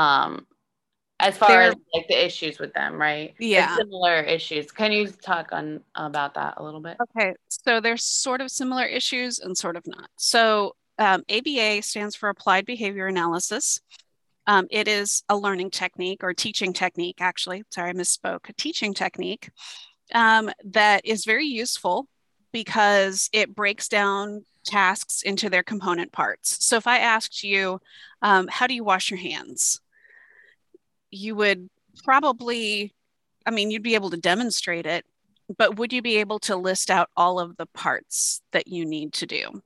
S1: As far as like the issues with them, right?
S3: Yeah.
S1: They're similar issues. Can you talk about that a little bit?
S3: Okay. So there's sort of similar issues and sort of not. So ABA stands for Applied Behavior Analysis. It is a learning technique or teaching technique, actually. Sorry, I misspoke. A teaching technique that is very useful because it breaks down tasks into their component parts. So if I asked you, how do you wash your hands? You would probably, you'd be able to demonstrate it, but would you be able to list out all of the parts that you need to do?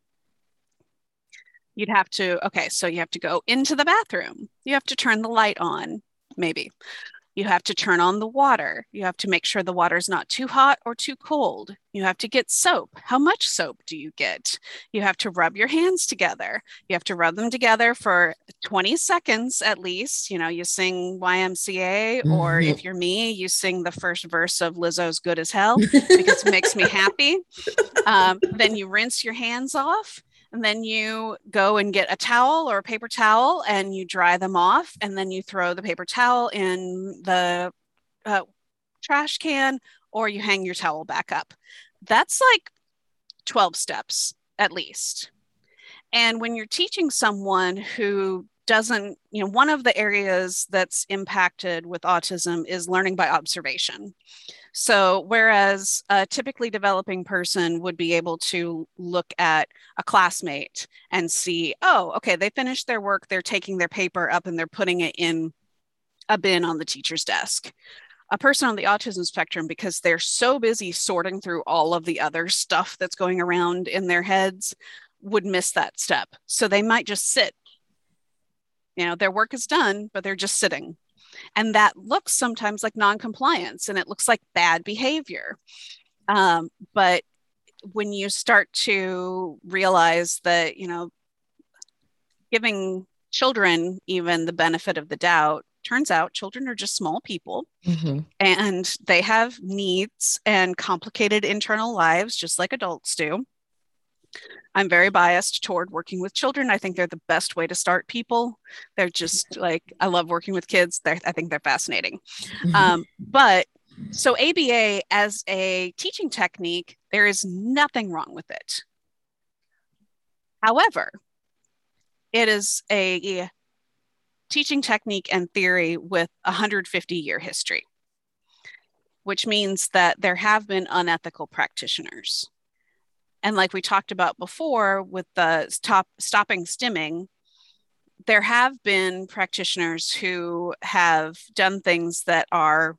S3: You'd have to, so you have to go into the bathroom. You have to turn the light on, maybe. You have to turn on the water. You have to make sure the water is not too hot or too cold. You have to get soap. How much soap do you get? You have to rub your hands together. You have to rub them together for 20 seconds at least. You sing YMCA, or if you're me, you sing the first verse of Lizzo's Good as Hell because it makes me happy. Then you rinse your hands off. And then you go and get a towel or a paper towel and you dry them off. And then you throw the paper towel in the trash can, or you hang your towel back up. That's like 12 steps at least. And when you're teaching someone who doesn't, one of the areas that's impacted with autism is learning by observation. So whereas a typically developing person would be able to look at a classmate and see, oh, okay, they finished their work, they're taking their paper up and they're putting it in a bin on the teacher's desk. A person on the autism spectrum, because they're so busy sorting through all of the other stuff that's going around in their heads, would miss that step. So they might just sit. Their work is done, but they're just sitting. And that looks sometimes like non-compliance and it looks like bad behavior. But when you start to realize that, giving children even the benefit of the doubt, turns out children are just small people and they have needs and complicated internal lives, just like adults do. I'm very biased toward working with children. I think they're the best way to start people. They're just I love working with kids. I think they're fascinating. But so ABA as a teaching technique, there is nothing wrong with it. However, it is a teaching technique and theory with a 150-year history, which means that there have been unethical practitioners. And like we talked about before with the stopping stimming, there have been practitioners who have done things that are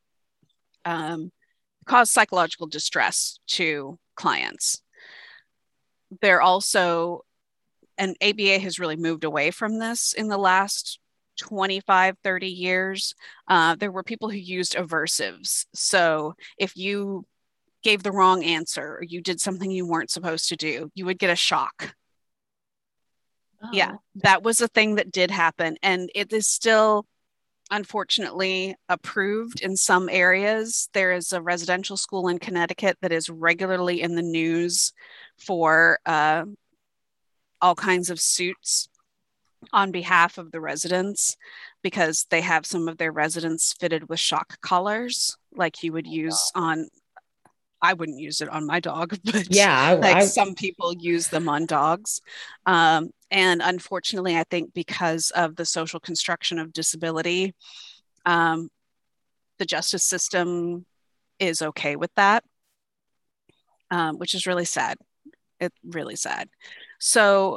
S3: cause psychological distress to clients. They're also, and ABA has really moved away from this in the last 25, 30 years. There were people who used aversives. So if you gave the wrong answer or you did something you weren't supposed to do, you would get a shock. Oh. Yeah, that was a thing that did happen. And it is still, unfortunately, approved in some areas. There is a residential school in Connecticut that is regularly in the news for all kinds of suits on behalf of the residents because they have some of their residents fitted with shock collars like you would use on, I wouldn't use it on my dog, but yeah, some people use them on dogs. And unfortunately, I think because of the social construction of disability, The justice system is okay with that, which is really sad. It's really sad. So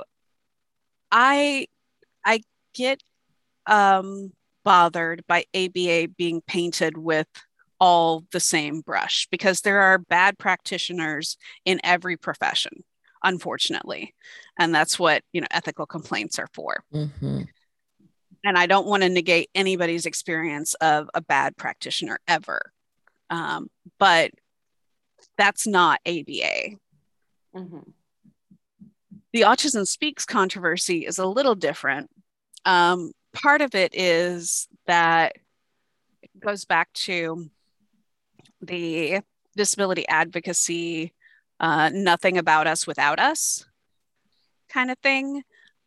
S3: I I get bothered by ABA being painted with all the same brush, because there are bad practitioners in every profession, unfortunately. And that's what, ethical complaints are for.
S2: Mm-hmm.
S3: And I don't want to negate anybody's experience of a bad practitioner ever. But that's not ABA.
S1: Mm-hmm.
S3: The Autism Speaks controversy is a little different. Part of it is that it goes back to the disability advocacy, nothing about us without us kind of thing,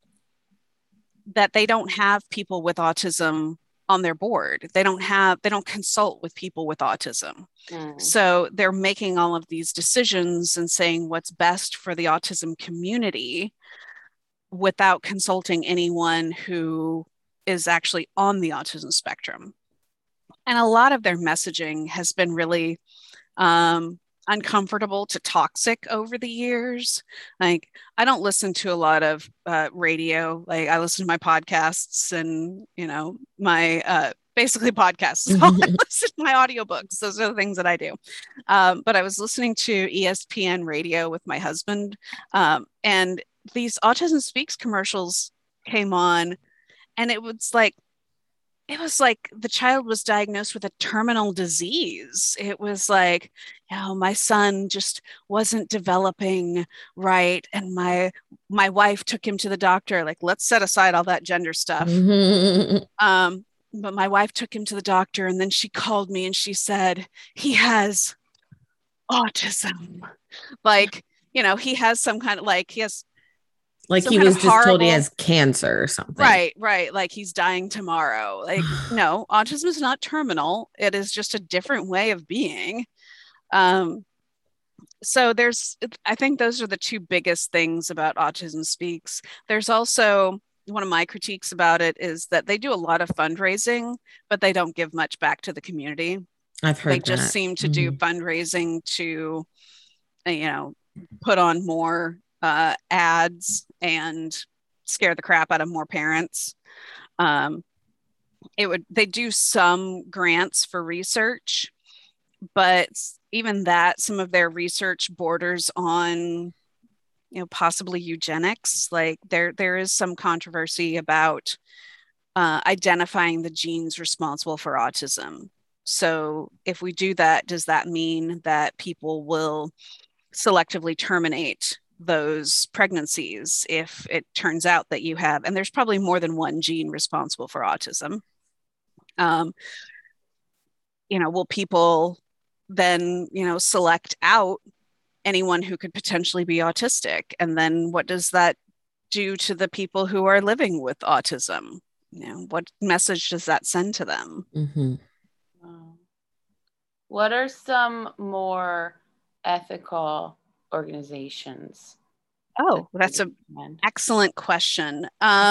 S3: that they don't have people with autism on their board. They don't consult with people with autism. So they're making all of these decisions and saying what's best for the autism community without consulting anyone who is actually on the autism spectrum. And a lot of their messaging has been really uncomfortable to toxic over the years. Like, I don't listen to a lot of radio. Like, I listen to my podcasts and, my basically podcasts. So I listen to my audiobooks. Those are the things that I do. But I was listening to ESPN radio with my husband, and these Autism Speaks commercials came on, and it was like the child was diagnosed with a terminal disease. It was like, my son just wasn't developing right, and my wife took him to the doctor. Like, let's set aside all that gender stuff. But my wife took him to the doctor, and then she called me and she said, he has autism. Like, he has some kind of, like, he has
S2: like he was just told he has cancer or something.
S3: Right. Like, he's dying tomorrow. Like, no, autism is not terminal. It is just a different way of being. So I think those are the two biggest things about Autism Speaks. There's also, one of my critiques about it is that they do a lot of fundraising, but they don't give much back to the community.
S2: I've heard
S3: they just seem to do fundraising to, put on more ads and scare the crap out of more parents. They do some grants for research, but even that, some of their research borders on, possibly eugenics. Like, there is some controversy about identifying the genes responsible for autism. So if we do that, does that mean that people will selectively terminate those pregnancies if it turns out that you have, and there's probably more than one gene responsible for autism? Will people then, select out anyone who could potentially be autistic? And then what does that do to the people who are living with autism? What message does that send to them?
S2: Mm-hmm.
S1: What are some more ethical organizations?
S3: Oh, that's an excellent question.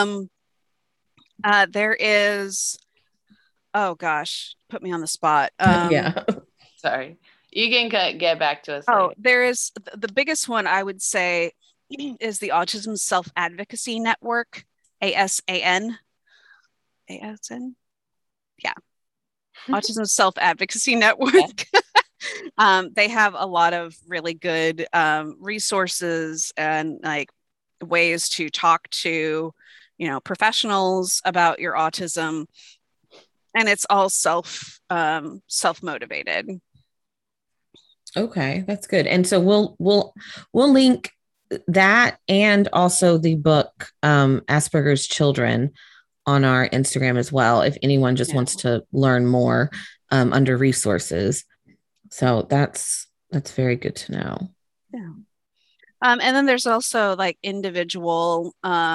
S3: There is, oh gosh, put me on the spot.
S2: Yeah.
S1: Sorry. You can get back to us.
S3: Oh, there is, the biggest one I would say is the Autism Self-Advocacy Network, ASAN. ASN? Yeah. Autism Self-Advocacy Network. They have a lot of really good resources and like ways to talk to, professionals about your autism. And it's all self-motivated.
S2: Okay, that's good. And so we'll link that and also the book Asperger's Children on our Instagram as well, if anyone just wants to learn more under resources. So that's very good to know.
S3: Yeah. And then there's also like individual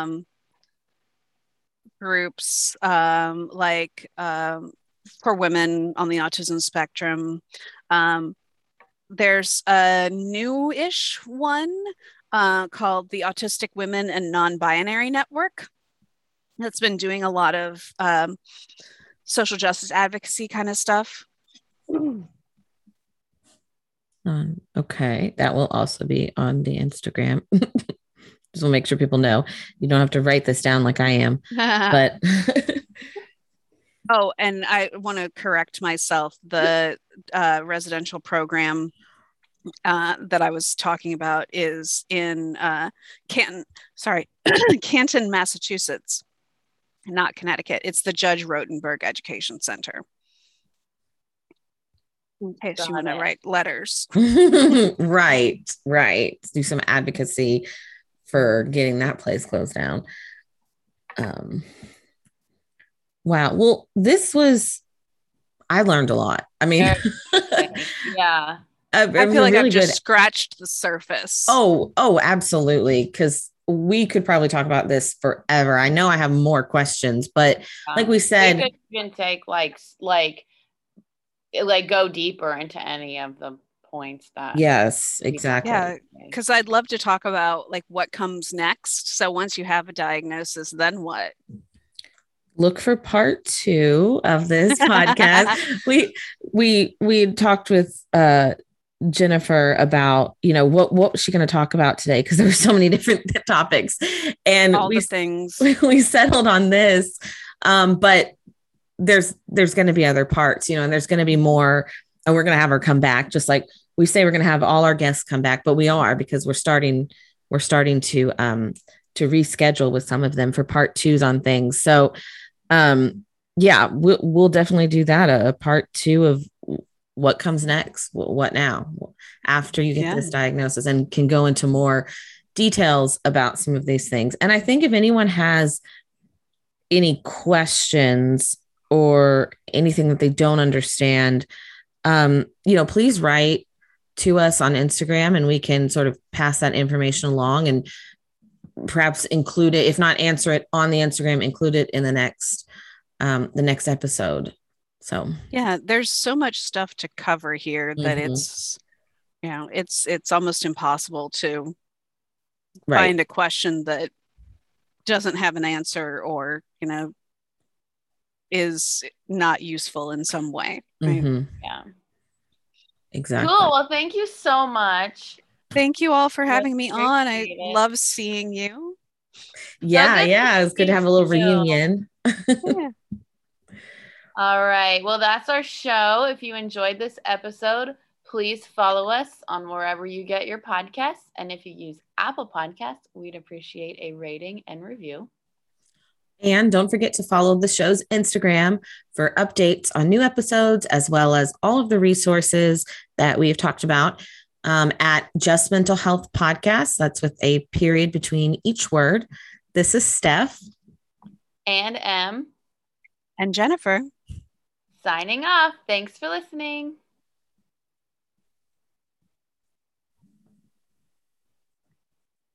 S3: groups, like for women on the autism spectrum. There's a new-ish one called the Autistic Women and Non-Binary Network that's been doing a lot of social justice advocacy kind of stuff.
S2: Okay, that will also be on the Instagram. Just want to make sure people know. You don't have to write this down like I am, but
S3: oh, and I want to correct myself. The residential program that I was talking about is in Canton, Canton, Massachusetts, not Connecticut. It's the Judge Rotenberg Education Center. In case you want to write letters.
S2: Right. Do some advocacy for getting that place closed down. Wow. Well, I learned a lot. I mean,
S1: yeah.
S3: I feel like I've just scratched the surface.
S2: Oh, absolutely. Because we could probably talk about this forever. I know I have more questions, but like we said,
S1: we could even take like go deeper into any of the points that.
S2: Yes, exactly.
S3: Yeah, because I'd love to talk about like what comes next. So once you have a diagnosis, then what?
S2: Look for part 2 of this podcast. we talked with Jennifer about, what was she going to talk about today? Because there were so many different topics, and
S3: all the things
S2: we settled on this. But there's going to be other parts, and there's going to be more, and we're going to have her come back. Just like we say, we're going to have all our guests come back, but we are, because we're starting to reschedule with some of them for part 2s on things. So, yeah, we'll definitely do that. A part 2 of what comes next. What now after you get this diagnosis, and can go into more details about some of these things. And I think if anyone has any questions or anything that they don't understand, please write to us on Instagram, and we can sort of pass that information along and perhaps include it, if not answer it on the Instagram, include it in the next episode. So
S3: yeah, there's so much stuff to cover here that it's almost impossible to find a question that doesn't have an answer, or is not useful in some way. Right?
S1: Yeah,
S2: exactly.
S1: Cool. Well, thank you so much.
S3: Thank you all for having me on. I love seeing you.
S2: Yeah, it's good to have a little reunion.
S3: Yeah.
S1: All right. Well, that's our show. If you enjoyed this episode, please follow us on wherever you get your podcasts. And if you use Apple Podcasts, we'd appreciate a rating and review.
S2: And don't forget to follow the show's Instagram for updates on new episodes, as well as all of the resources that we've talked about, at Just Mental Health Podcast. That's with a period between each word. This is Steph.
S1: And Em.
S3: And Jennifer.
S1: Signing off. Thanks for listening.